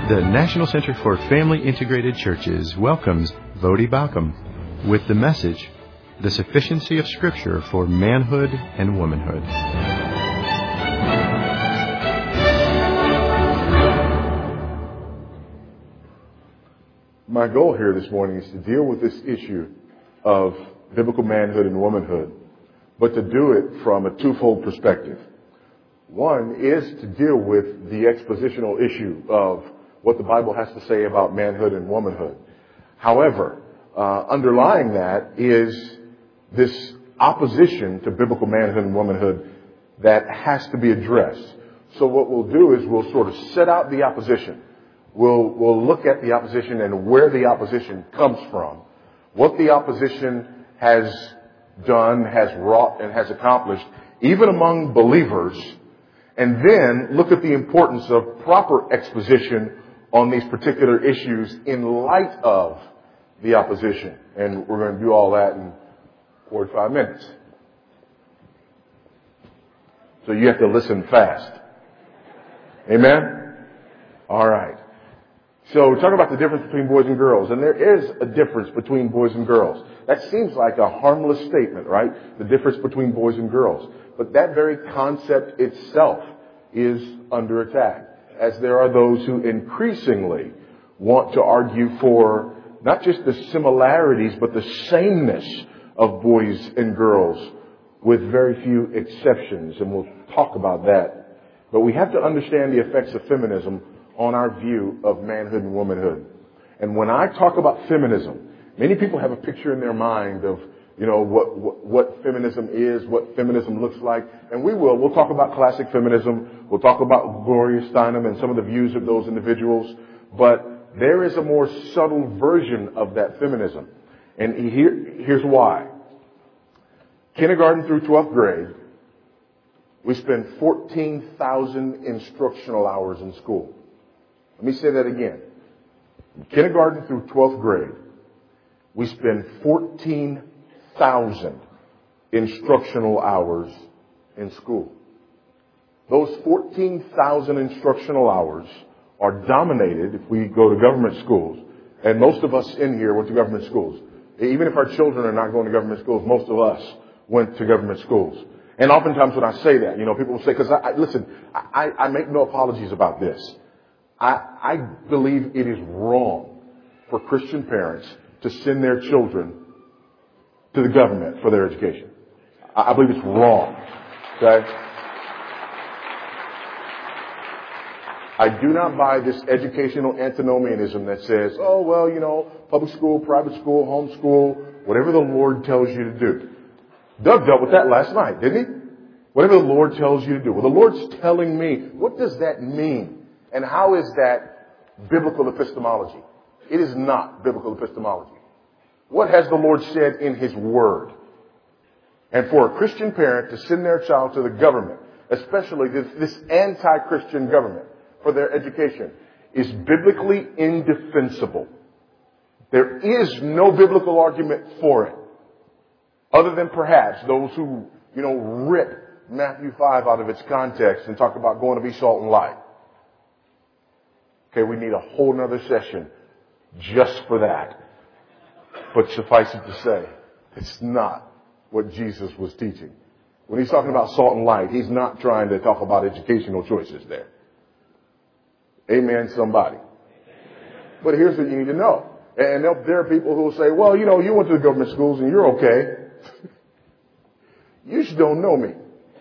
The National Center for Family Integrated Churches welcomes Voddie Baucham with the message, The Sufficiency of Scripture for Manhood and Womanhood. My goal here this morning is to deal with this issue of biblical manhood and womanhood, but to do it from a twofold perspective. One is to deal with the expositional issue of what the Bible has to say about manhood and womanhood. However, underlying that is this opposition to biblical manhood and womanhood that has to be addressed. So what we'll do is we'll sort of set out the opposition. We'll look at the opposition and where the opposition comes from, what the opposition has done, has wrought, and has accomplished, even among believers, and then look at the importance of proper exposition on these particular issues in light of the opposition. And we're going to do all that in 45 minutes. So you have to listen fast. Amen? All right. So we're talking about the difference between boys and girls. And there is a difference between boys and girls. That seems like a harmless statement, right? The difference between boys and girls. But that very concept itself is under attack, as there are those who increasingly want to argue for not just the similarities, but the sameness of boys and girls with very few exceptions. And we'll talk about that. But we have to understand the effects of feminism on our view of manhood and womanhood. And when I talk about feminism, many people have a picture in their mind of, you know, what feminism is, what feminism looks like. And we'll talk about classic feminism. We'll talk about Gloria Steinem and some of the views of those individuals. But there is a more subtle version of that feminism. And here's why. Kindergarten through 12th grade, we spend 14,000 instructional hours in school. Let me say that again. From kindergarten through 12th grade, we spend 14,000 instructional hours in school. Those 14,000 instructional hours are dominated, if we go to government schools, and most of us in here went to government schools. Even if our children are not going to government schools, most of us went to government schools. And oftentimes when I say that, you know, people will say, because I make no apologies about this. I believe it is wrong for Christian parents to send their children to the government for their education. I believe it's wrong. Okay? I do not buy this educational antinomianism that says, oh, well, you know, public school, private school, home school, whatever the Lord tells you to do. Doug dealt with that last night, didn't he? Whatever the Lord tells you to do. Well, the Lord's telling me, what does that mean? And how is that biblical epistemology? It is not biblical epistemology. What has the Lord said in His Word? And for a Christian parent to send their child to the government, especially this anti-Christian government, for their education, is biblically indefensible. There is no biblical argument for it, other than perhaps those who, you know, rip Matthew 5 out of its context and talk about going to be salt and light. Okay, we need a whole nother session just for that. But suffice it to say, it's not what Jesus was teaching. When He's talking about salt and light, He's not trying to talk about educational choices there. Amen, somebody. But here's what you need to know. And there are people who will say, well, you know, you went to the government schools and you're okay. You just don't know me.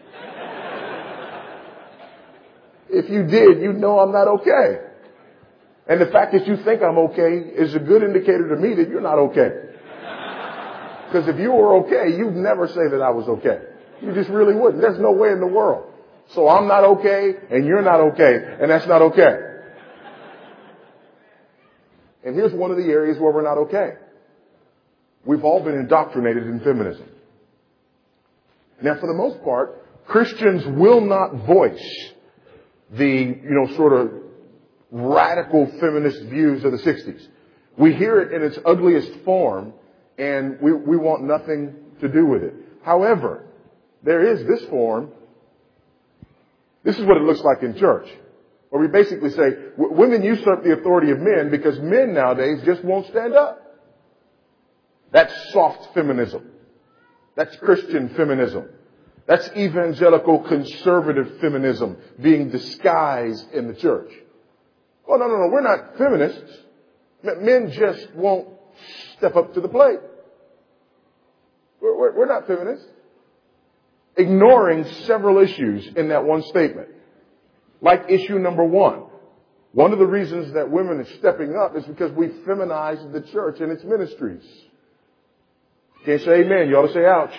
If you did, you'd know I'm not okay. And the fact that you think I'm okay is a good indicator to me that you're not okay. Because if you were okay, you'd never say that I was okay. You just really wouldn't. There's no way in the world. So I'm not okay, and you're not okay, and that's not okay. And here's one of the areas where we're not okay. We've all been indoctrinated in feminism. Now, for the most part, Christians will not voice the, you know, sort of radical feminist views of the 60s. We hear it in its ugliest form, and we want nothing to do with it. However, there is this form. This is what it looks like in church. Where we basically say women usurp the authority of men because men nowadays just won't stand up. That's soft feminism. That's Christian feminism. That's evangelical conservative feminism being disguised in the church. Oh, no, we're not feminists. Men just won't step up to the plate. We're not feminists. Ignoring several issues in that one statement. Like issue number one. One of the reasons that women are stepping up is because we feminized the church and its ministries. Can't say amen. You ought to say ouch.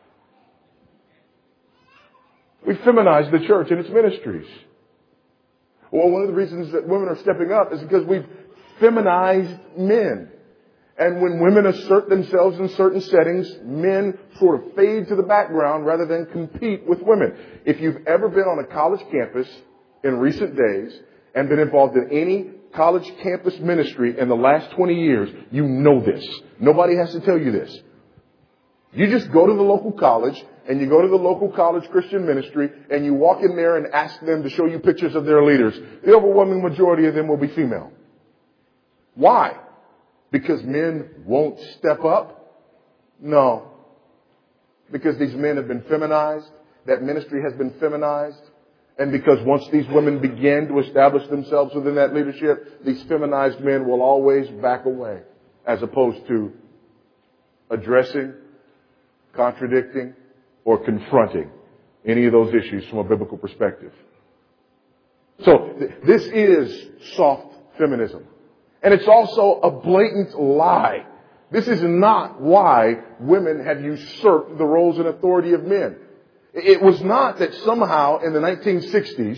We feminized the church and its ministries. Well, one of the reasons that women are stepping up is because we've feminized men. And when women assert themselves in certain settings, men sort of fade to the background rather than compete with women. If you've ever been on a college campus in recent days and been involved in any college campus ministry in the last 20 years, you know this. Nobody has to tell you this. You just go to the local college and you go to the local college Christian ministry and you walk in there and ask them to show you pictures of their leaders. The overwhelming majority of them will be female. Why? Because men won't step up? No. Because these men have been feminized. That ministry has been feminized. And because once these women begin to establish themselves within that leadership, these feminized men will always back away as opposed to addressing, contradicting, or confronting any of those issues from a biblical perspective. So this is soft feminism. And it's also a blatant lie. This is not why women have usurped the roles and authority of men. It was not that somehow in the 1960s,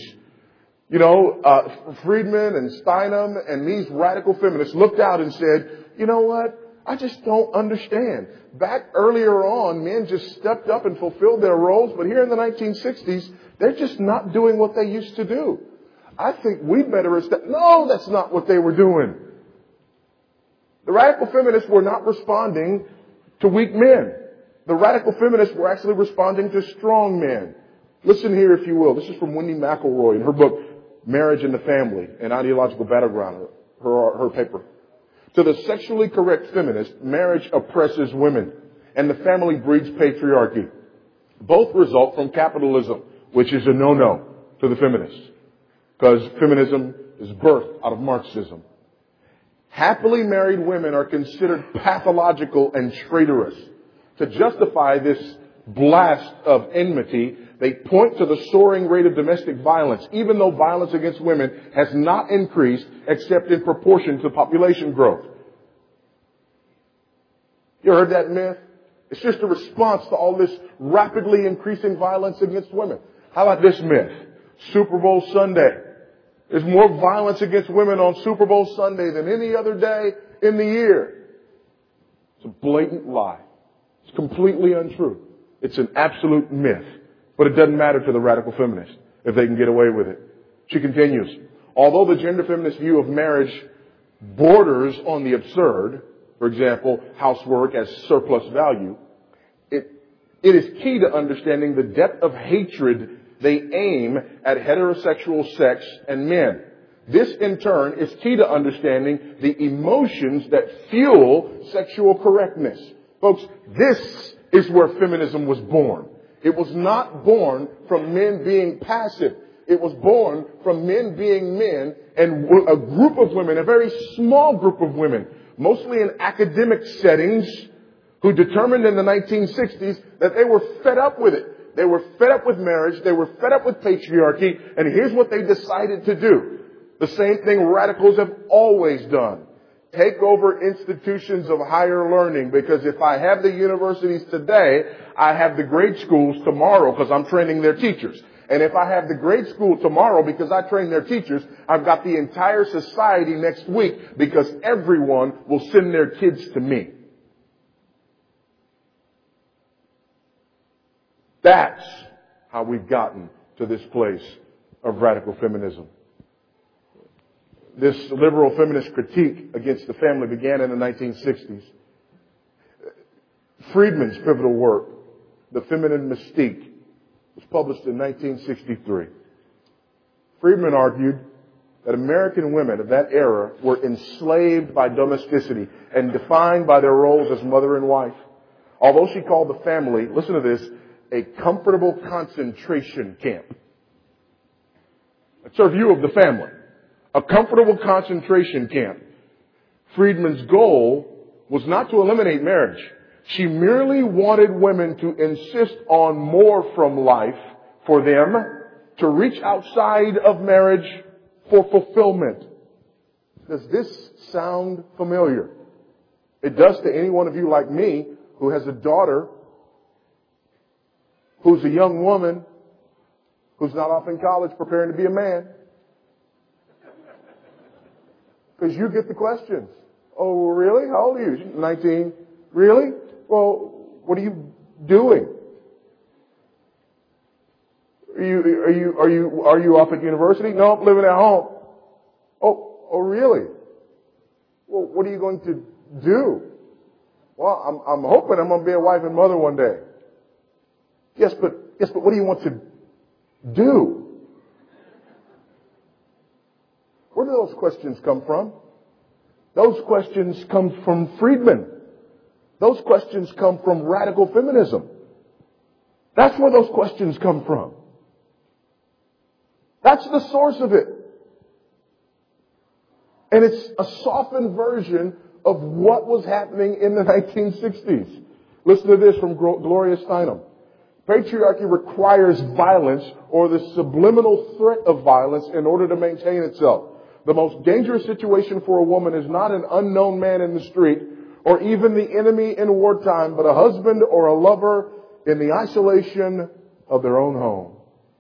Friedman and Steinem and these radical feminists looked out and said, you know what? I just don't understand. Back earlier on, men just stepped up and fulfilled their roles, but here in the 1960s, they're just not doing what they used to do. I think we better step. No, that's not what they were doing. The radical feminists were not responding to weak men. The radical feminists were actually responding to strong men. Listen here, if you will. This is from Wendy McElroy in her book, Marriage and the Family, an Ideological Battleground, her paper. To the sexually correct feminist, marriage oppresses women, and the family breeds patriarchy. Both result from capitalism, which is a no-no to the feminists, because feminism is birthed out of Marxism. Happily married women are considered pathological and traitorous. To justify this blast of enmity, they point to the soaring rate of domestic violence, even though violence against women has not increased except in proportion to population growth. You heard that myth? It's just a response to all this rapidly increasing violence against women. How about this myth? Super Bowl Sunday. There's more violence against women on Super Bowl Sunday than any other day in the year. It's a blatant lie. It's completely untrue. It's an absolute myth. But it doesn't matter to the radical feminist if they can get away with it. She continues. Although the gender feminist view of marriage borders on the absurd, for example, housework as surplus value, it is key to understanding the depth of hatred they aim at heterosexual sex and men. This, in turn, is key to understanding the emotions that fuel sexual correctness. Folks, this is where feminism was born. It was not born from men being passive. It was born from men being men and a group of women, a very small group of women, mostly in academic settings, who determined in the 1960s that they were fed up with it. They were fed up with marriage. They were fed up with patriarchy. And here's what they decided to do. The same thing radicals have always done. Take over institutions of higher learning, because if I have the universities today, I have the grade schools tomorrow because I'm training their teachers. And if I have the grade school tomorrow because I train their teachers, I've got the entire society next week because everyone will send their kids to me. That's how we've gotten to this place of radical feminism. This liberal feminist critique against the family began in the 1960s. Friedman's pivotal work, The Feminine Mystique, was published in 1963. Friedman argued that American women of that era were enslaved by domesticity and defined by their roles as mother and wife. Although she called the family, listen to this, a comfortable concentration camp. That's her view of the family. A comfortable concentration camp. Friedman's goal was not to eliminate marriage. She merely wanted women to insist on more from life for them, to reach outside of marriage for fulfillment. Does this sound familiar? It does to any one of you like me who has a daughter who's a young woman who's not off in college preparing to be a man. Because you get the questions. Oh, really? How old are you? 19. Really? Well, what are you doing? Are you off at university? No, I'm living at home. Oh, really? Well, what are you going to do? Well, I'm hoping I'm going to be a wife and mother one day. Yes, but what do you want to do? Where do those questions come from? Those questions come from Friedman. Those questions come from radical feminism. That's where those questions come from. That's the source of it. And it's a softened version of what was happening in the 1960s. Listen to this from Gloria Steinem. Patriarchy requires violence or the subliminal threat of violence in order to maintain itself. The most dangerous situation for a woman is not an unknown man in the street or even the enemy in wartime, but a husband or a lover in the isolation of their own home.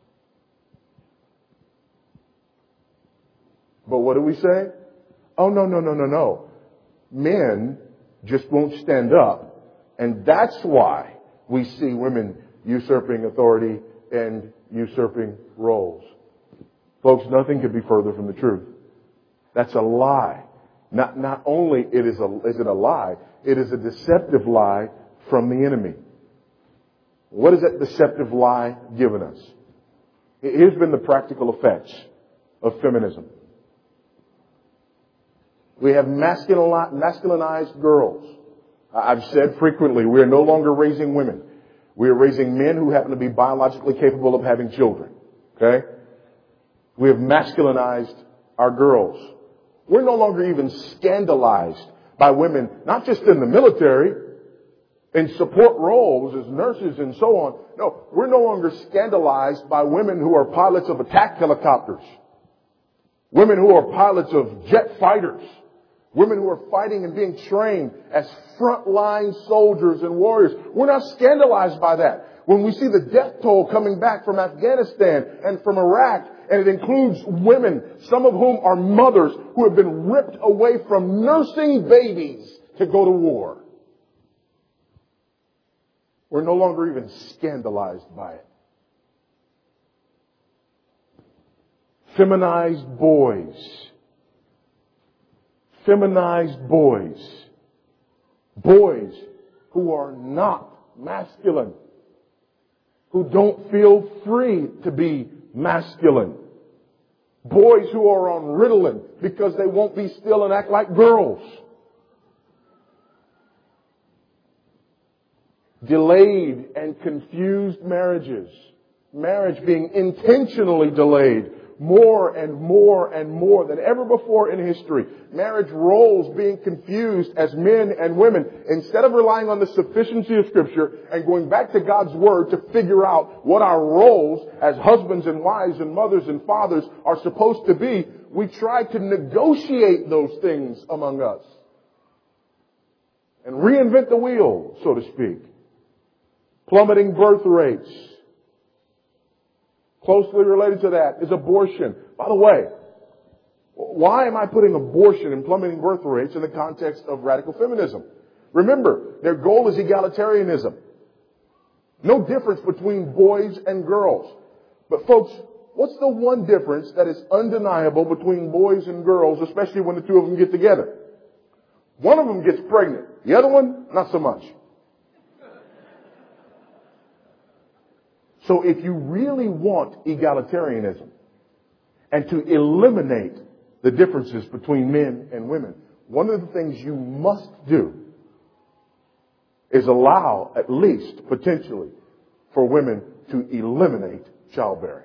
But what do we say? Oh, no. Men just won't stand up. And that's why we see women usurping authority and usurping roles. Folks, nothing could be further from the truth. That's a lie. Not only is it a lie, it is a deceptive lie from the enemy. What has that deceptive lie given us? Here's been the practical effects of feminism. We have masculinized girls. I've said frequently, we are no longer raising women. We are raising men who happen to be biologically capable of having children. Okay? We have masculinized our girls. We're no longer even scandalized by women, not just in the military, in support roles as nurses and so on. No, we're no longer scandalized by women who are pilots of attack helicopters. Women who are pilots of jet fighters. Women who are fighting and being trained as frontline soldiers and warriors. We're not scandalized by that. When we see the death toll coming back from Afghanistan and from Iraq, and it includes women, some of whom are mothers who have been ripped away from nursing babies to go to war. We're no longer even scandalized by it. Feminized boys. Feminized boys. Boys who are not masculine. Who don't feel free to be masculine. Boys who are on Ritalin because they won't be still and act like girls. Delayed and confused marriages. Marriage being intentionally delayed more and more and more than ever before in history. Marriage roles being confused as men and women. Instead of relying on the sufficiency of Scripture and going back to God's Word to figure out what our roles as husbands and wives and mothers and fathers are supposed to be, we try to negotiate those things among us. And reinvent the wheel, so to speak. Plummeting birth rates. Closely related to that is abortion. By the way, why am I putting abortion and plummeting birth rates in the context of radical feminism? Remember, their goal is egalitarianism. No difference between boys and girls. But folks, what's the one difference that is undeniable between boys and girls, especially when the two of them get together? One of them gets pregnant. The other one, not so much. So if you really want egalitarianism and to eliminate the differences between men and women, one of the things you must do is allow, at least potentially, for women to eliminate childbearing.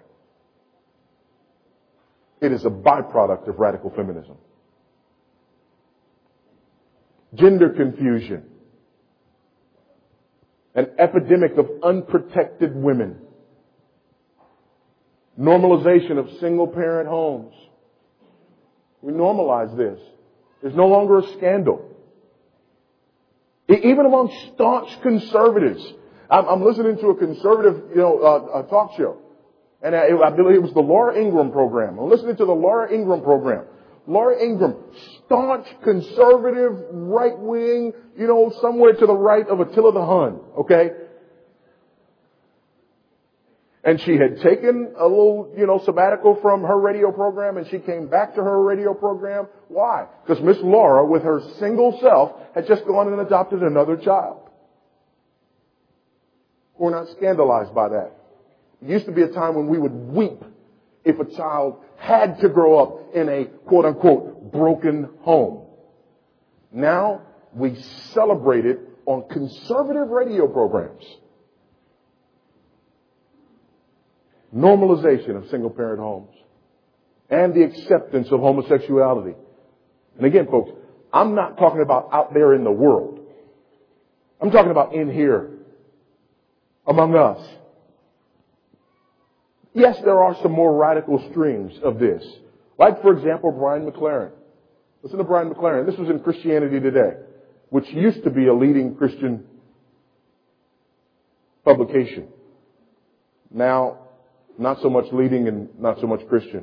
It is a byproduct of radical feminism. Gender confusion. An epidemic of unprotected women. Normalization of single-parent homes. We normalize this. There's no longer a scandal. Even among staunch conservatives. I'm listening to a conservative, talk show. And I believe it was the Laura Ingraham program. I'm listening to the Laura Ingraham program. Laura Ingraham, staunch conservative, right-wing, somewhere to the right of Attila the Hun. Okay? And she had taken a little, sabbatical from her radio program, and she came back to her radio program. Why? Because Miss Laura, with her single self, had just gone and adopted another child. We're not scandalized by that. It used to be a time when we would weep if a child had to grow up in a quote-unquote broken home. Now we celebrate it on conservative radio programs. Normalization of single-parent homes and the acceptance of homosexuality. And again, folks, I'm not talking about out there in the world. I'm talking about in here, among us. Yes, there are some more radical streams of this. Like, for example, Brian McLaren. Listen to Brian McLaren. This was in Christianity Today, which used to be a leading Christian publication. Now, not so much leading and not so much Christian.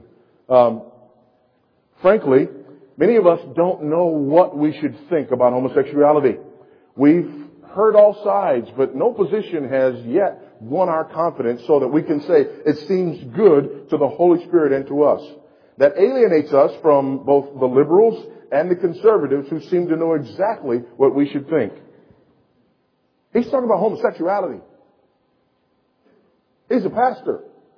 Frankly, many of us don't know what we should think about homosexuality. We've heard all sides, but no position has yet won our confidence so that we can say it seems good to the Holy Spirit and to us. That alienates us from both the liberals and the conservatives who seem to know exactly what we should think. He's talking about homosexuality. He's a pastor.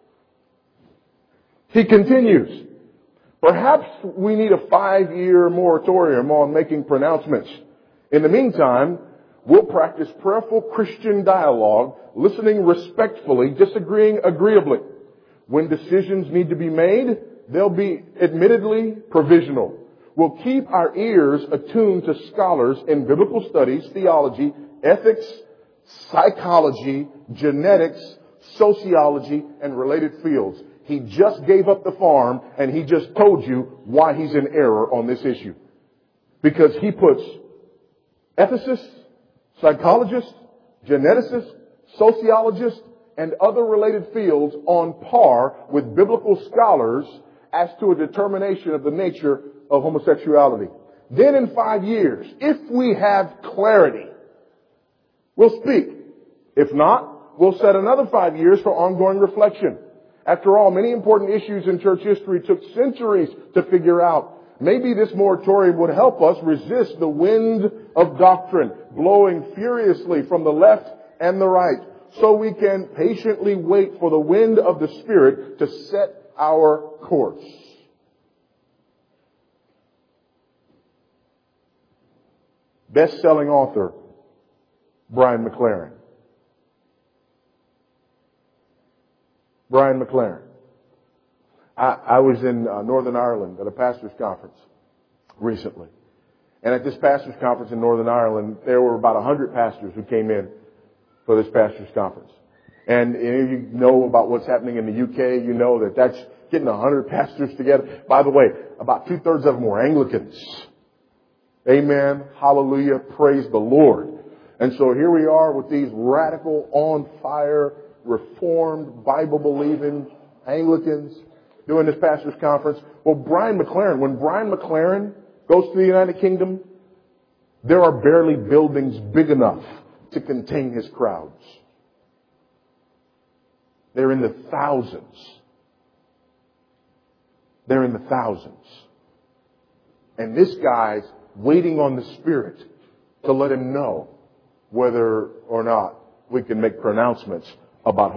He continues, perhaps we need a 5-year moratorium on making pronouncements. In the meantime, we'll practice prayerful Christian dialogue, listening respectfully, disagreeing agreeably. When decisions need to be made, they'll be admittedly provisional. We'll keep our ears attuned to scholars in biblical studies, theology, ethics, psychology, genetics, sociology, and related fields. He just gave up the farm and he just told you why he's in error on this issue. Because he puts ethicists, psychologists, geneticists, sociologists, and other related fields on par with biblical scholars as to a determination of the nature of homosexuality. Then in 5 years, if we have clarity, we'll speak. If not, we'll set another 5 years for ongoing reflection. After all, many important issues in church history took centuries to figure out. Maybe this moratorium would help us resist the wind of doctrine blowing furiously from the left and the right, so we can patiently wait for the wind of the Spirit to set our course. Best-selling author, Brian McLaren. Brian McLaren. I was in Northern Ireland at a pastor's conference recently. And at this pastor's conference in Northern Ireland, there were about 100 pastors who came in for this pastor's conference. And if you know about what's happening in the UK, you know that that's getting 100 pastors together. By the way, about 2/3 of them were Anglicans. Amen. Hallelujah. Praise the Lord. And so here we are with these radical, on fire, Reformed, Bible-believing Anglicans doing this pastor's conference. Well, Brian McLaren, when Brian McLaren goes to the United Kingdom, there are barely buildings big enough to contain his crowds. They're in the thousands. They're in the thousands. And this guy's waiting on the Spirit to let him know whether or not we can make pronouncements about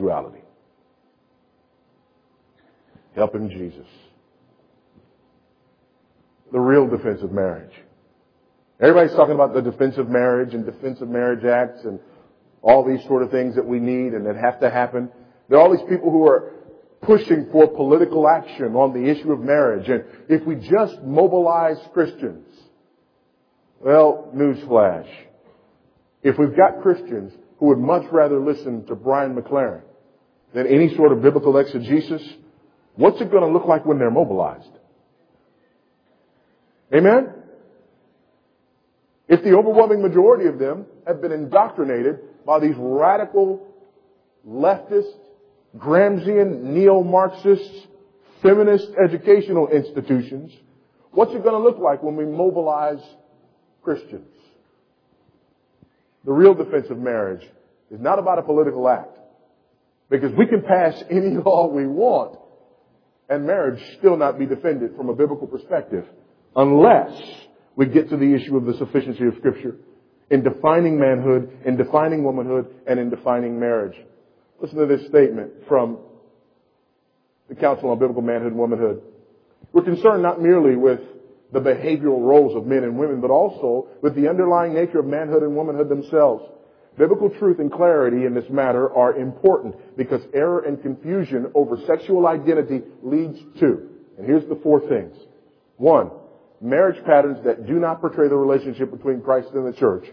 homosexuality. Help him, Jesus. the real defense of marriage. Everybody's talking about the defense of marriage and defense of marriage acts and all these sort of things that we need and that have to happen. There are all these people who are pushing for political action on the issue of marriage. And if we just mobilize Christians, well, newsflash. If we've got Christians who would much rather listen to Brian McLaren than any sort of biblical exegesis, what's it going to look like when they're mobilized? Amen? If the overwhelming majority of them have been indoctrinated by these radical, leftist, Gramscian, neo-Marxist, feminist educational institutions, what's it going to look like when we mobilize Christians? The real defense of marriage is not about a political act. Because we can pass any law we want and marriage still not be defended from a biblical perspective unless we get to the issue of the sufficiency of Scripture in defining manhood, in defining womanhood, and in defining marriage. Listen to this statement from the Council on Biblical Manhood and Womanhood. We're concerned not merely with the behavioral roles of men and women, but also with the underlying nature of manhood and womanhood themselves. Biblical truth and clarity in this matter are important because error and confusion over sexual identity leads to, and here's the four things. 1, marriage patterns that do not portray the relationship between Christ and the church.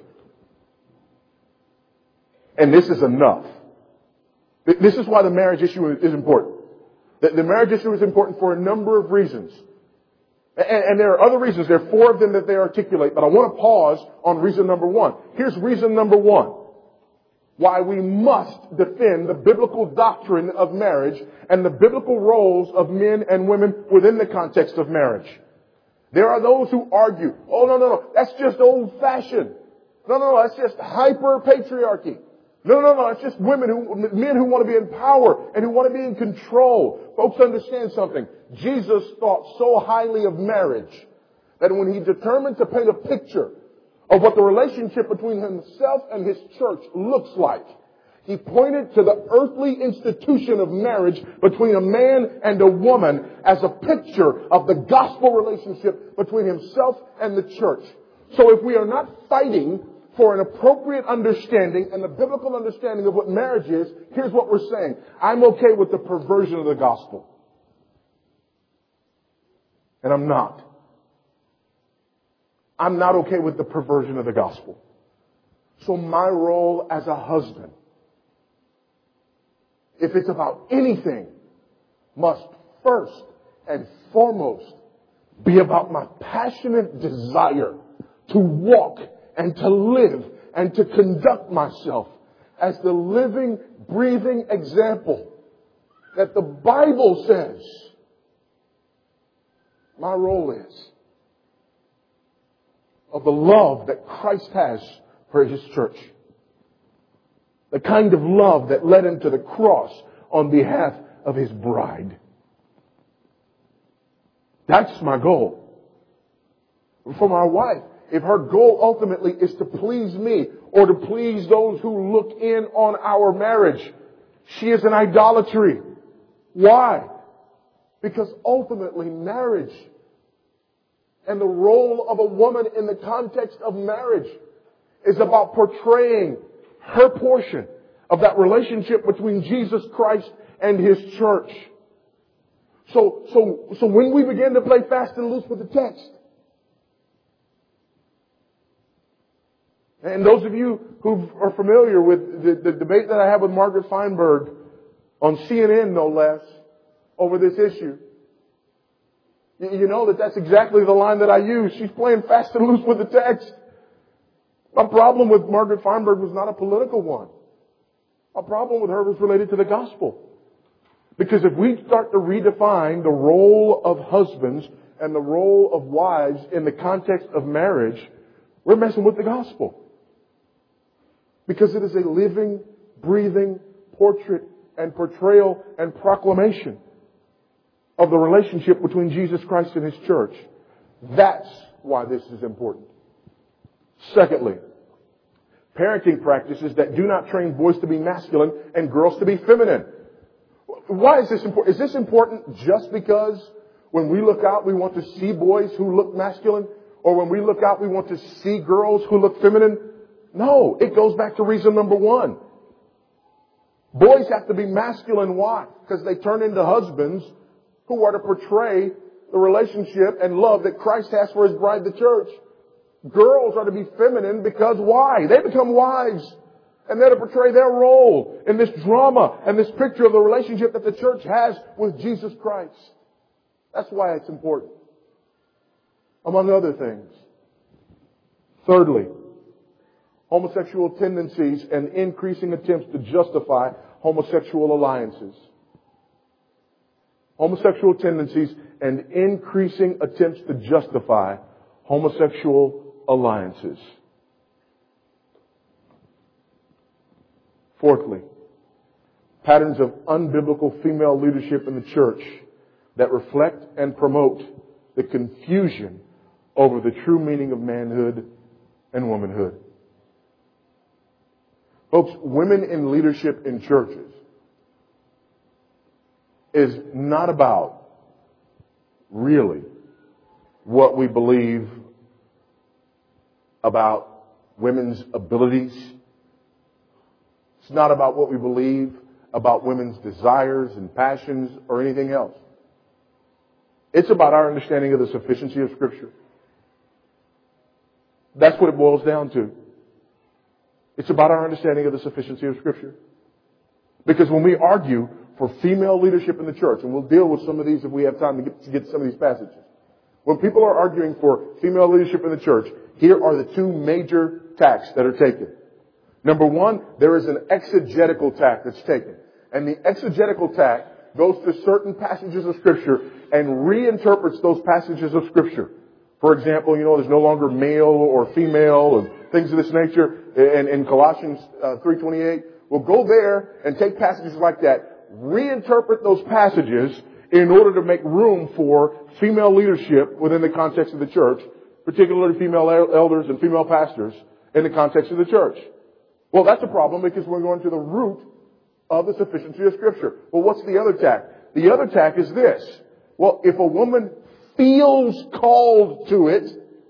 And this is enough. This is why the marriage issue is important. The marriage issue is important for a number of reasons. And there are other reasons. There are 4 of them that they articulate, but I want to pause on reason number 1. Here's reason number 1. Why we must defend the biblical doctrine of marriage and the biblical roles of men and women within the context of marriage. There are those who argue, oh, no, that's just old-fashioned. No, that's just hyper-patriarchy. No, it's just men who want to be in power and who want to be in control. Folks, understand something. Jesus thought so highly of marriage that when he determined to paint a picture of what the relationship between himself and his church looks like, he pointed to the earthly institution of marriage between a man and a woman as a picture of the gospel relationship between himself and the church. So if we are not fighting for an appropriate understanding and the biblical understanding of what marriage is, here's what we're saying. I'm okay with the perversion of the gospel. And I'm not. I'm not okay with the perversion of the gospel. So my role as a husband, if it's about anything, must first and foremost be about my passionate desire to walk and to live and to conduct myself as the living, breathing example that the Bible says my role is of the love that Christ has for His church. The kind of love that led Him to the cross on behalf of His bride. That's my goal. For my wife, if her goal ultimately is to please me or to please those who look in on our marriage, she is in idolatry. Why? Because ultimately marriage and the role of a woman in the context of marriage is about portraying her portion of that relationship between Jesus Christ and His church. So when we begin to play fast and loose with the text, and those of you who are familiar with the debate that I had with Margaret Feinberg on CNN, no less, over this issue, you know that that's exactly the line that I use. She's playing fast and loose with the text. My problem with Margaret Feinberg was not a political one. My problem with her was related to the gospel. Because if we start to redefine the role of husbands and the role of wives in the context of marriage, we're messing with the gospel. Because it is a living, breathing portrait and portrayal and proclamation of the relationship between Jesus Christ and His church. That's why this is important. Secondly, parenting practices that do not train boys to be masculine and girls to be feminine. Why is this important? Is this important just because When we look out, we want to see boys who look masculine? Or when we look out, we want to see girls who look feminine? No, it goes back to reason number one. Boys have to be masculine. Why? Because they turn into husbands who are to portray the relationship and love that Christ has for His bride, the church. Girls are to be feminine because why? They become wives. And they're to portray their role in this drama and this picture of the relationship that the church has with Jesus Christ. That's why it's important. Among other things. Thirdly, homosexual tendencies and increasing attempts to justify homosexual alliances. Homosexual tendencies and increasing attempts to justify homosexual alliances. Fourthly, patterns of unbiblical female leadership in the church that reflect and promote the confusion over the true meaning of manhood and womanhood. Folks, women in leadership in churches is not about really what we believe about women's abilities. It's not about what we believe about women's desires and passions or anything else. It's about our understanding of the sufficiency of Scripture. That's what it boils down to. It's about our understanding of the sufficiency of Scripture. Because when we argue for female leadership in the church, and we'll deal with some of these if we have time to get some of these passages. When people are arguing for female leadership in the church, here are the two major tacks that are taken. Number one, there is an exegetical tack that's taken. And the exegetical tack goes to certain passages of Scripture and reinterprets those passages of Scripture. For example, there's no longer male or female and things of this nature. In Colossians 3:28, we'll go there and take passages like that, reinterpret those passages in order to make room for female leadership within the context of the church, particularly female elders and female pastors in the context of the church. Well, that's a problem because we're going to the root of the sufficiency of Scripture. Well, what's the other tack? The other tack is this. Well, if a woman feels called to it,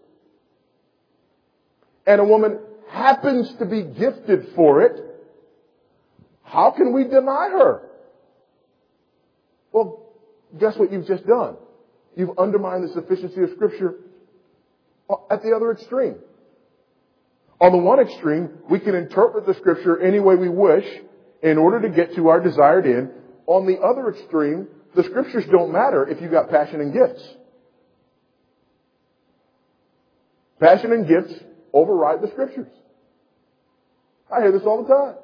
and a woman happens to be gifted for it, how can we deny her? Well, guess what you've just done? You've undermined the sufficiency of Scripture at the other extreme. On the one extreme, we can interpret the Scripture any way we wish in order to get to our desired end. On the other extreme, the Scriptures don't matter if you've got passion and gifts. Passion and gifts override the Scriptures. I hear this all the time.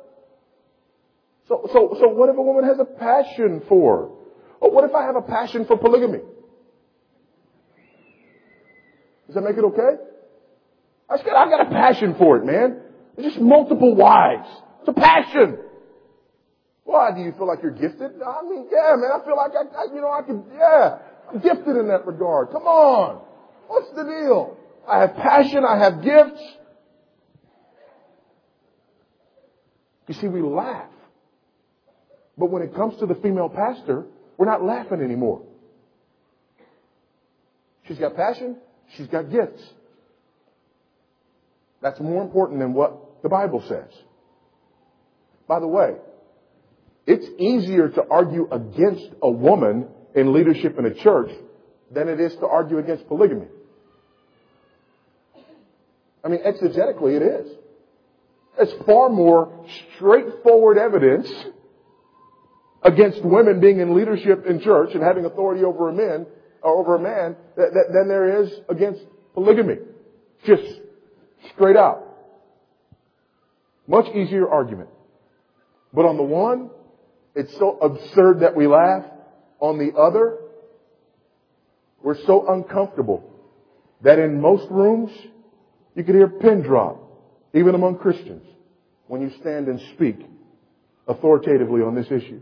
So what if a woman has a passion for? Or what if I have a passion for polygamy? Does that make it okay? I got a passion for it, man. It's just multiple wives. It's a passion. Why? Do you feel like you're gifted? I mean, yeah, man. I feel like I'm gifted in that regard. Come on. What's the deal? I have passion. I have gifts. You see, we laugh. But when it comes to the female pastor, we're not laughing anymore. She's got passion. She's got gifts. That's more important than what the Bible says. By the way, it's easier to argue against a woman in leadership in a church than it is to argue against polygamy. I mean, exegetically it is. It's far more straightforward evidence against women being in leadership in church and having authority over a man than there is against polygamy. Just straight out. Much easier argument. But on the one, it's so absurd that we laugh. On the other, we're so uncomfortable that in most rooms, you could hear a pin drop, even among Christians, when you stand and speak authoritatively on this issue.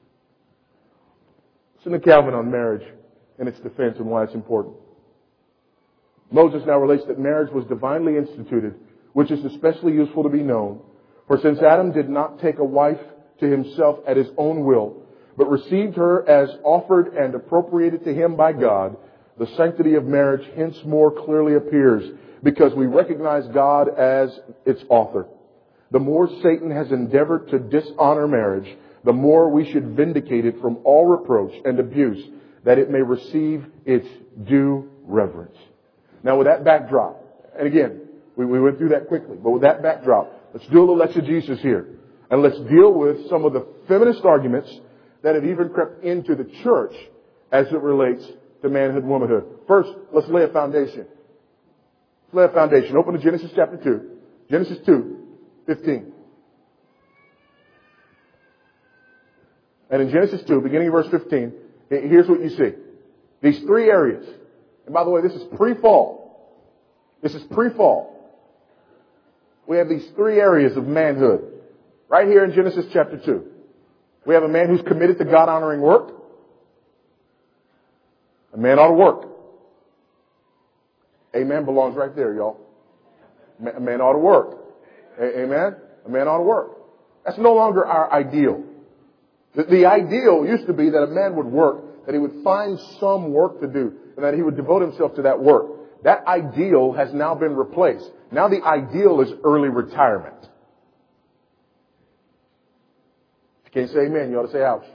Listen to Calvin on marriage and its defense and why it's important. Moses now relates that marriage was divinely instituted, which is especially useful to be known. For since Adam did not take a wife to himself at his own will, but received her as offered and appropriated to him by God, the sanctity of marriage hence more clearly appears, because we recognize God as its author. The more Satan has endeavored to dishonor marriage, the more we should vindicate it from all reproach and abuse, that it may receive its due reverence. Now with that backdrop, and again, we went through that quickly, but with that backdrop, let's do a little exegesis here. And let's deal with some of the feminist arguments that have even crept into the church as it relates to manhood and womanhood. First, let's lay a foundation. Let's lay a foundation. Open to Genesis chapter 2. Genesis 2:15. And in Genesis 2, beginning of verse 15, here's what you see. These three areas. And by the way, this is pre-fall. This is pre-fall. We have these three areas of manhood. Right here in Genesis chapter 2. We have a man who's committed to God-honoring work. A man ought to work. Amen belongs right there, y'all. A man ought to work. Amen? A man ought to work. That's no longer our ideal. The ideal used to be that a man would work, that he would find some work to do, and that he would devote himself to that work. That ideal has now been replaced. Now the ideal is early retirement. If you can't say amen, you ought to say ouch.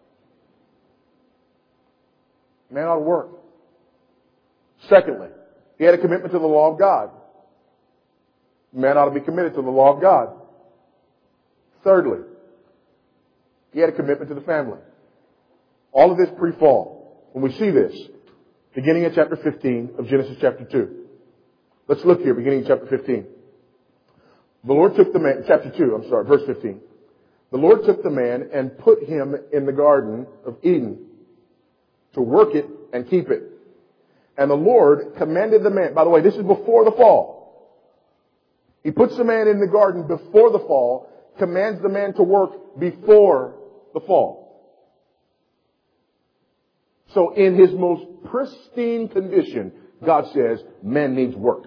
Man ought to work. Secondly, he had a commitment to the law of God. Man ought to be committed to the law of God. Thirdly, he had a commitment to the family. All of this pre-fall. When we see this, beginning at chapter 15 of Genesis chapter 2. Let's look here, beginning in chapter 15. The Lord took the man, verse 15. The Lord took the man and put him in the garden of Eden to work it and keep it. And the Lord commanded the man, by the way, this is before the fall. He puts the man in the garden before the fall, commands the man to work before the fall. So in his most pristine condition, God says, man needs work.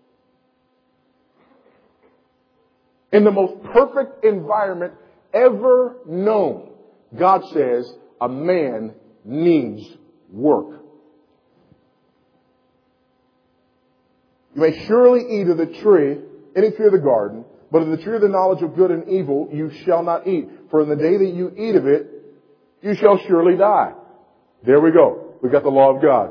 In the most perfect environment ever known, God says, a man needs work. You may surely eat of the tree, any tree of the garden, but of the tree of the knowledge of good and evil you shall not eat. For in the day that you eat of it, you shall surely die. There we go. We've got the law of God.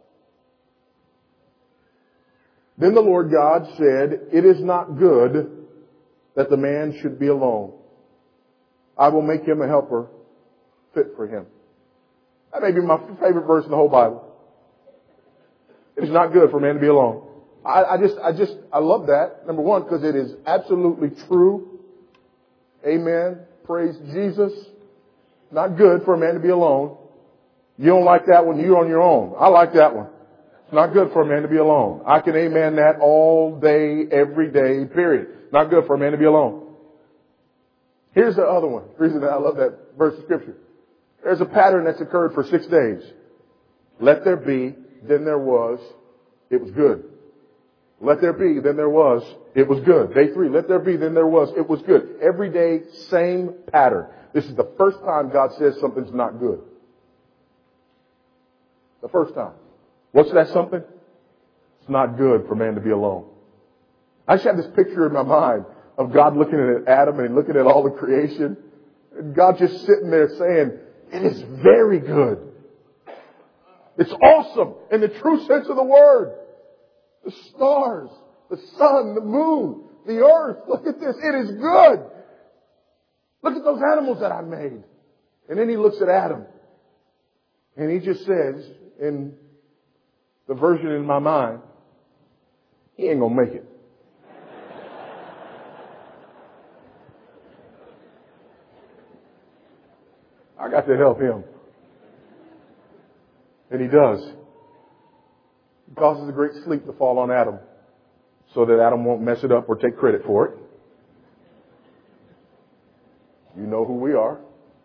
Then the Lord God said, it is not good that the man should be alone. I will make him a helper fit for him. That may be my favorite verse in the whole Bible. It is not good for a man to be alone. I love that. Number one, because it is absolutely true. Amen. Praise Jesus. Not good for a man to be alone. You don't like that one, you're on your own. I like that one. It's not good for a man to be alone. I can amen that all day, every day, period. Not good for a man to be alone. Here's the other one. The reason that I love that verse of Scripture. There's a pattern that's occurred for 6 days. Let there be, then there was, it was good. Let there be, then there was, it was good. Day 3, let there be, then there was, it was good. Every day, same pattern. This is the first time God says something's not good. The first time. What's that something? It's not good for man to be alone. I just have this picture in my mind of God looking at Adam and looking at all the creation. And God just sitting there saying, it is very good. It's awesome in the true sense of the word. The stars, the sun, the moon, the earth. Look at this. It is good. Look at those animals that I made. And then he looks at Adam. And he just says, in the version in my mind, he ain't going to make it. I got to help him. And he does. He causes a great sleep to fall on Adam so that Adam won't mess it up or take credit for it. You know who we are.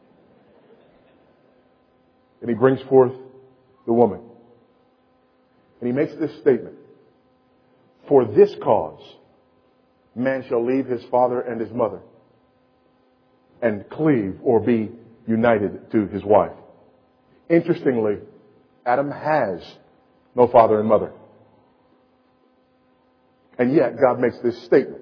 And he brings forth the woman. And he makes this statement. For this cause, man shall leave his father and his mother and cleave or be united to his wife. Interestingly, Adam has no father and mother. And yet God makes this statement.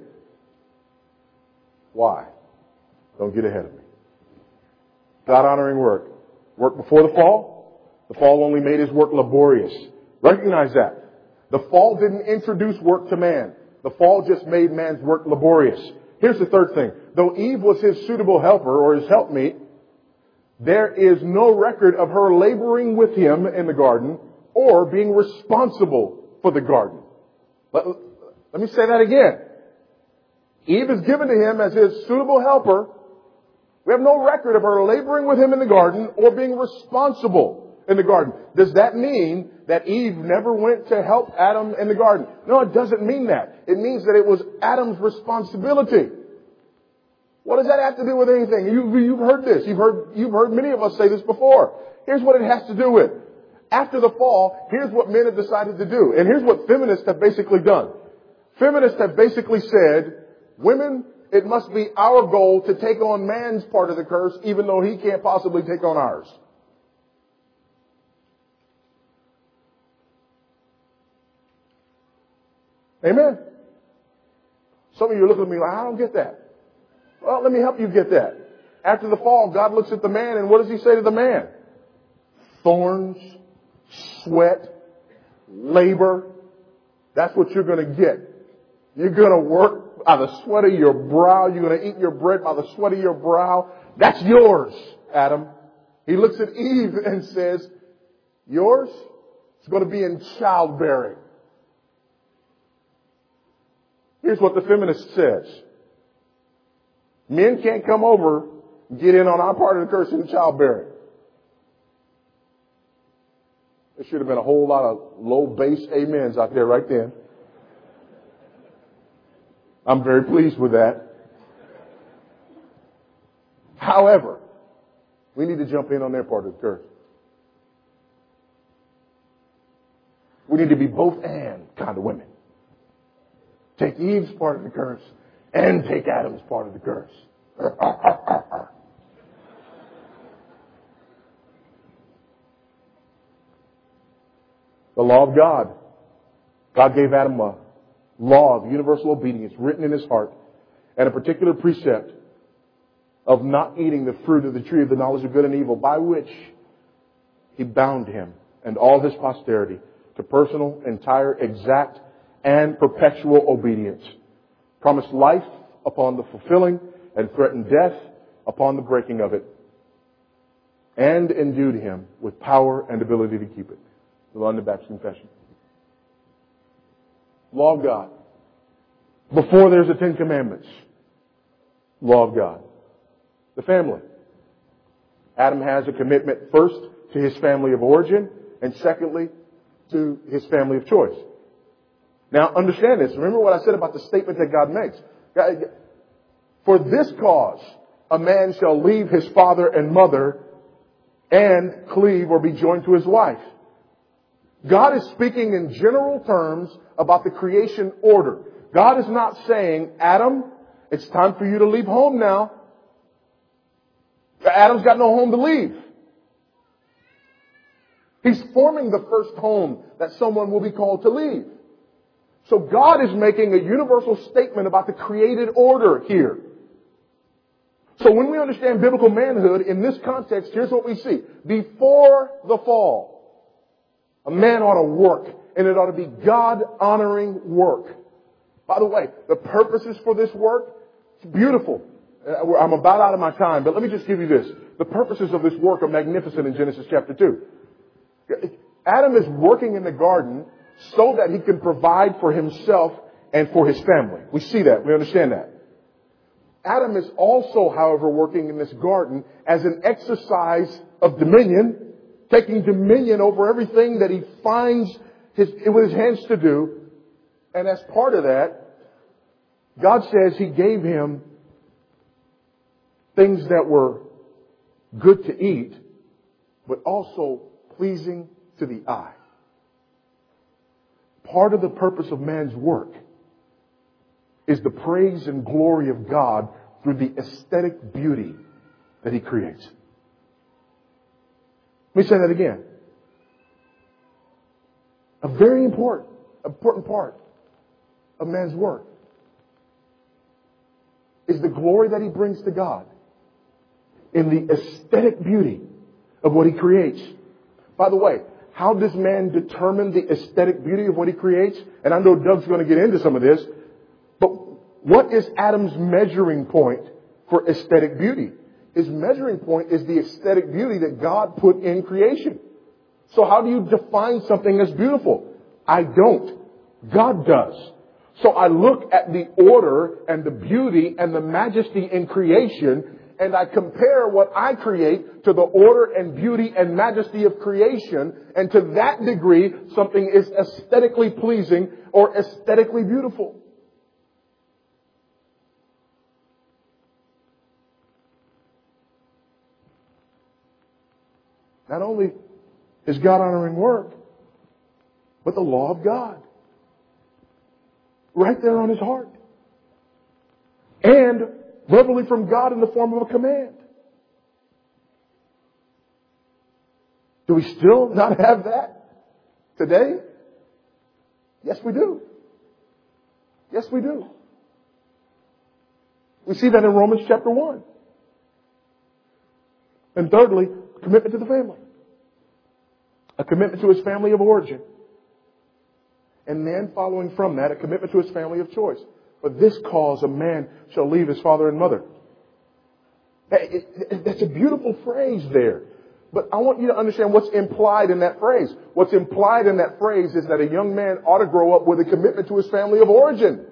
Why? Don't get ahead of me. God-honoring work. Work before the fall. The fall only made his work laborious. Recognize that. The fall didn't introduce work to man. The fall just made man's work laborious. Here's the third thing. Though Eve was his suitable helper or his helpmeet, there is no record of her laboring with him in the garden or being responsible for the garden. Let me say that again. Eve is given to him as his suitable helper. We have no record of her laboring with him in the garden or being responsible in the garden. Does that mean that Eve never went to help Adam in the garden? No, it doesn't mean that. It means that it was Adam's responsibility. What does that have to do with anything? You've heard this. You've heard many of us say this before. Here's what it has to do with. After the fall, here's what men have decided to do. And here's what feminists have basically done. Feminists have basically said, women, it must be our goal to take on man's part of the curse, even though he can't possibly take on ours. Amen. Some of you are looking at me like, I don't get that. Well, let me help you get that. After the fall, God looks at the man, and what does he say to the man? Thorns, sweat, labor. That's what you're going to get. You're going to work by the sweat of your brow. You're going to eat your bread by the sweat of your brow. That's yours, Adam. He looks at Eve and says, yours is going to be in childbearing. Here's what the feminist says. Men can't come over and get in on our part of the curse in childbearing. There should have been a whole lot of low bass amens out there right then. I'm very pleased with that. However, we need to jump in on their part of the curse. We need to be both and kind of women. Take Eve's part of the curse and take Adam's part of the curse. The law of God. God gave Adam a law of universal obedience written in his heart and a particular precept of not eating the fruit of the tree of the knowledge of good and evil, by which he bound him and all his posterity to personal, entire, exact, and perpetual obedience. Promised life upon the fulfilling and threatened death upon the breaking of it. And endued him with power and ability to keep it. The London Baptist Confession. Law of God. Before there's the Ten Commandments. Law of God. The family. Adam has a commitment first to his family of origin and secondly to his family of choice. Now understand this. Remember what I said about the statement that God makes. For this cause, a man shall leave his father and mother and cleave or be joined to his wife. God is speaking in general terms about the creation order. God is not saying, Adam, it's time for you to leave home now. Adam's got no home to leave. He's forming the first home that someone will be called to leave. So God is making a universal statement about the created order here. So when we understand biblical manhood in this context, here's what we see. Before the fall, a man ought to work, and it ought to be God-honoring work. By the way, the purposes for this work, it's beautiful. I'm about out of my time, but let me just give you this. The purposes of this work are magnificent in Genesis chapter 2. Adam is working in the garden so that he can provide for himself and for his family. We see that. We understand that. Adam is also, however, working in this garden as an exercise of dominion, taking dominion over everything that he finds with his hands to do. And as part of that, God says he gave him things that were good to eat, but also pleasing to the eye. Part of the purpose of man's work is the praise and glory of God through the aesthetic beauty that he creates. Let me say that again. A very important part of man's work is the glory that he brings to God in the aesthetic beauty of what he creates. By the way, how does man determine the aesthetic beauty of what he creates? And I know Doug's going to get into some of this, but what is Adam's measuring point for aesthetic beauty? His measuring point is the aesthetic beauty that God put in creation. So how do you define something as beautiful? I don't. God does. So I look at the order and the beauty and the majesty in creation, and I compare what I create to the order and beauty and majesty of creation, and to that degree, something is aesthetically pleasing or aesthetically beautiful. Not only is God-honoring work, but the law of God. Right there on his heart. And verbally from God in the form of a command. Do we still not have that today? Yes, we do. Yes, we do. We see that in Romans chapter 1. And thirdly, commitment to the family. A commitment to his family of origin. And then following from that, a commitment to his family of choice. For this cause a man shall leave his father and mother. That's a beautiful phrase there. But I want you to understand what's implied in that phrase. What's implied in that phrase is that a young man ought to grow up with a commitment to his family of origin.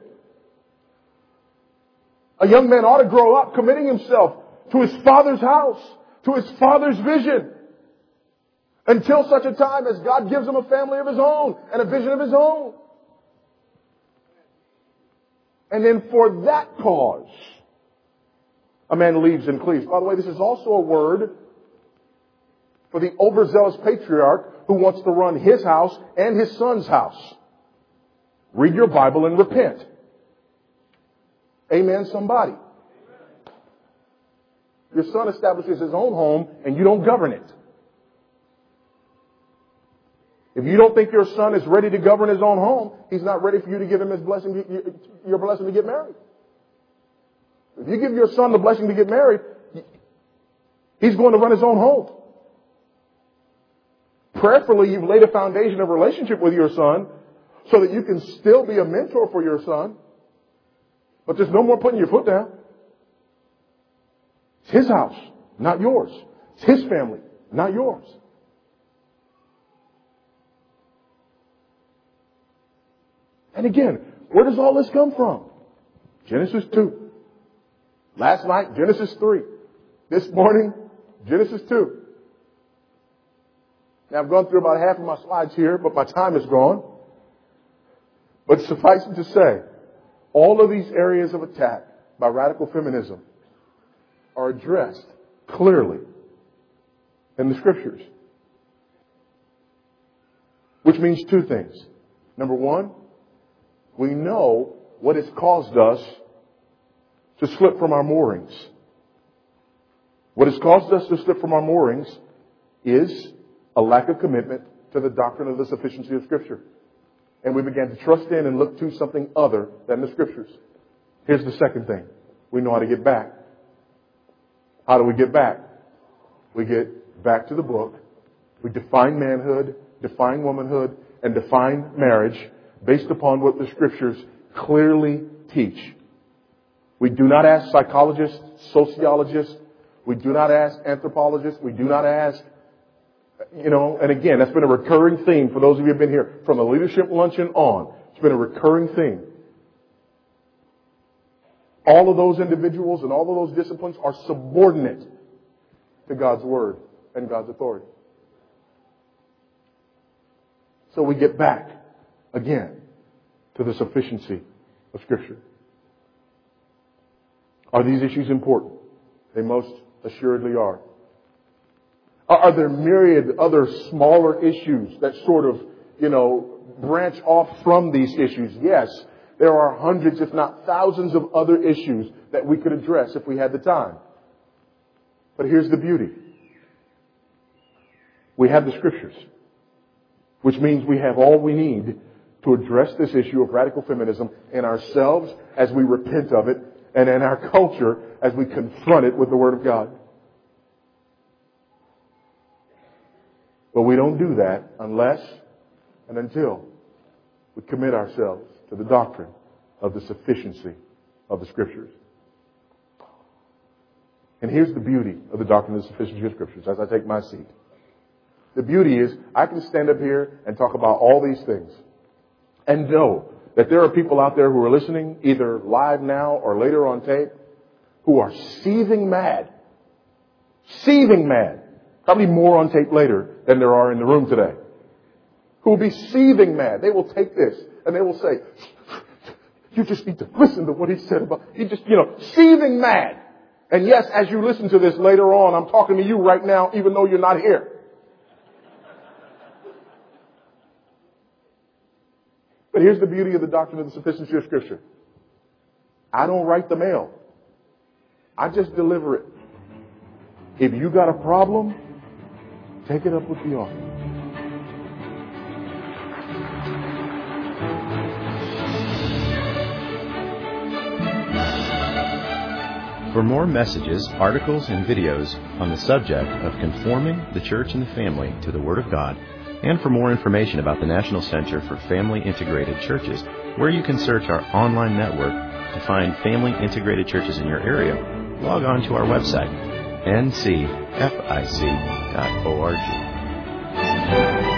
A young man ought to grow up committing himself to his father's house, to his father's vision. Until such a time as God gives him a family of his own and a vision of his own. And then for that cause, a man leaves and cleaves. By the way, this is also a word for the overzealous patriarch who wants to run his house and his son's house. Read your Bible and repent. Amen, somebody. Your son establishes his own home and you don't govern it. If you don't think your son is ready to govern his own home, he's not ready for you to give him his blessing, your blessing to get married. If you give your son the blessing to get married, he's going to run his own home. Prayerfully, you've laid a foundation of relationship with your son so that you can still be a mentor for your son. But there's no more putting your foot down. It's his house, not yours. It's his family, not yours. And again, where does all this come from? Genesis 2. Last night, Genesis 3. This morning, Genesis 2. Now, I've gone through about half of my slides here, but my time is gone. But suffice it to say, all of these areas of attack by radical feminism are addressed clearly in the Scriptures. Which means two things. Number one, we know what has caused us to slip from our moorings. What has caused us to slip from our moorings is a lack of commitment to the doctrine of the sufficiency of Scripture. And we began to trust in and look to something other than the Scriptures. Here's the second thing. We know how to get back. How do we get back? We get back to the book. We define manhood, define womanhood, and define marriage based upon what the Scriptures clearly teach. We do not ask psychologists, sociologists. We do not ask anthropologists. We do not ask, and again, that's been a recurring theme for those of you who have been here from the leadership luncheon on. It's been a recurring theme. All of those individuals and all of those disciplines are subordinate to God's Word and God's authority. So we get back again to the sufficiency of Scripture. Are these issues important? They most assuredly are. Are there myriad other smaller issues that sort of, branch off from these issues? Yes. There are hundreds, if not thousands of other issues that we could address if we had the time. But here's the beauty. We have the Scriptures, which means we have all we need to address this issue of radical feminism in ourselves as we repent of it, and in our culture as we confront it with the Word of God. But we don't do that unless and until we commit ourselves to the doctrine of the sufficiency of the Scriptures. And here's the beauty of the doctrine of the sufficiency of Scriptures as I take my seat. The beauty is I can stand up here and talk about all these things and know that there are people out there who are listening either live now or later on tape who are seething mad, probably more on tape later than there are in the room today, who will be seething mad. They will take this and they will say, you just need to listen to what he said about, seething mad. And yes, as you listen to this later on, I'm talking to you right now, even though you're not here. But here's the beauty of the doctrine of the sufficiency of Scripture. I don't write the mail. I just deliver it. If you got a problem, take it up with the author. For more messages, articles, and videos on the subject of conforming the church and the family to the Word of God, and for more information about the National Center for Family Integrated Churches, where you can search our online network to find family integrated churches in your area, log on to our website, ncfic.org.